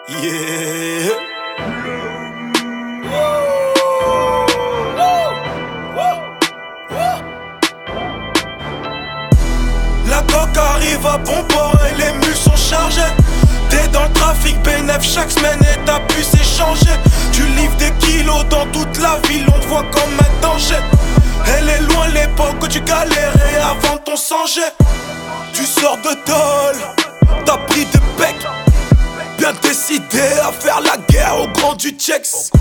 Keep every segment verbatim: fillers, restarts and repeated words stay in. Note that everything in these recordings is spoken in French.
Yeah. La coque arrive à bon port et les mules sont chargées. T'es dans le trafic bénéf chaque semaine et ta puce est changée. Tu livres des kilos dans toute la ville, on te voit comme un danger. Elle est loin l'époque où tu galérais avant ton sang. Tu sors de tôle, t'as pris de bec, bien décidé à faire la guerre au grand du Tchex.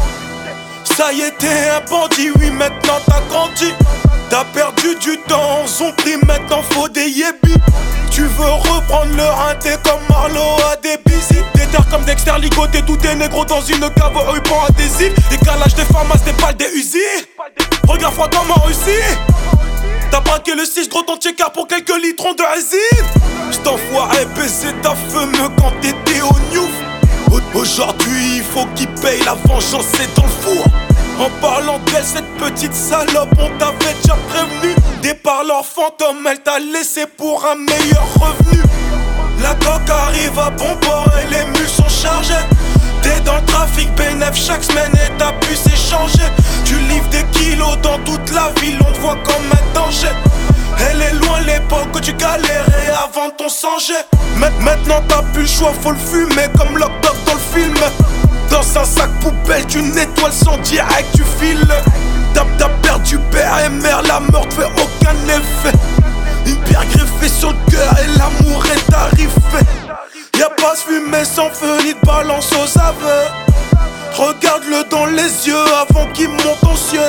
Ça y est, t'es un bandit, oui maintenant t'as grandi. T'as perdu du temps, son prix maintenant faut des yébis. Tu veux reprendre le rein, t'es comme Marlowe à des bisous. Des terres comme Dexter ligoté, tout est négro dans une cave au ruban adhésif. Décalage des pharmaces, des balles, des usines. Regarde-moi comment Russie. T'as braqué le six, gros ton checker pour quelques litrons de résine. J't'envoie baiser ta femme quand t'étais au Newf. Aujourd'hui il faut qu'il paye, la vengeance c'est dans le four. En parlant d'elle, cette petite salope, on t'avait déjà prévenu. Départ leur fantôme, elle t'a laissé pour un meilleur revenu. La coque arrive à bon port et les mules sont chargées. T'es dans le trafic bénéf chaque semaine et ta puce est changée. Tu livres des kilos dans toute la ville, on te voit comme un danger. Elle est loin l'époque où tu galérais avant ton sang. Maintenant t'as plus le choix, faut le fumer comme Lock Dog dans le film. Dans un sac poubelle, tu nettoies sans direct, tu files. T'as perdu père et mère, la mort te fait aucun effet. Une pierre greffée sur le cœur et l'amour est tarifé. Y'a pas de fumée sans feu ni de balance aux aveux. Regarde-le dans les yeux avant qu'il monte aux cieux.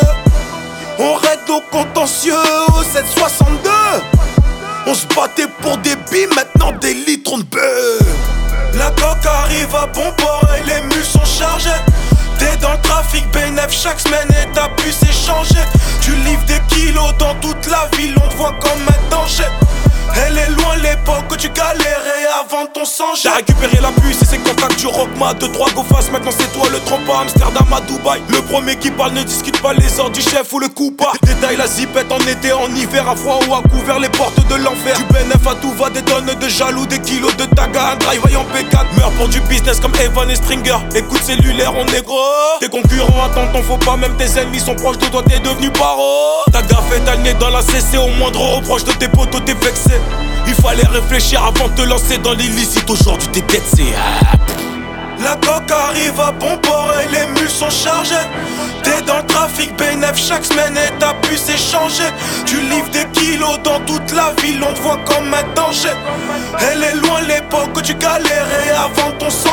On règle au contentieux au sept soixante-deux. On se battait pour des billes, maintenant des litrons de beurre. La coque arrive à bon port et les mules sont chargées. T'es dans le trafic bénéf chaque semaine et ta puce est changée. Tu livres des kilos dans toute la ville, on te voit comme un danger. Elle est loin l'époque où tu galérais avant ton sang. J'ai récupéré la puce et c'est contact du Rockma. Deux trois go face, maintenant c'est toi le trompe à Amsterdam à Dubaï. Le premier qui parle ne discute pas les ordres du chef ou le coup pas. Détaille la zipette en été, en hiver, à froid ou à couvert, les portes de l'enfer. Du bénéf à tout va, des tonnes de jaloux, des kilos de taga. Un drive en P quatre, meurt pour du business comme Evan et Stringer. Écoute cellulaire, on est gros. Tes concurrents attendent ton faux pas, même tes ennemis sont proches de toi, t'es devenu paro. Ta gaffe est nez dans la C C, au moindre reproche de tes potos t'es vexé. Il fallait réfléchir avant de te lancer dans l'illicite, aujourd'hui t'es dead, c'est ah. La coque arrive à bon port et les mules sont chargées. T'es dans le trafic bénéf chaque semaine et ta puce est changée. Tu livres des kilos dans toute la ville, on te voit comme un danger. Elle est loin l'époque où tu galérais avant ton sang.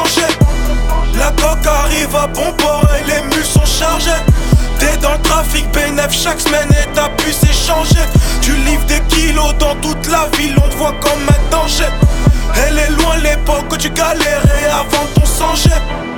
La coque arrive à bon port et les mules sont chargées. T'es dans le trafic bénéf chaque semaine et ta puce est changée. Tu livres des kilos dans toute la ville, on te voit comme un danger. Elle est loin l'époque où tu galérais avant ton sang.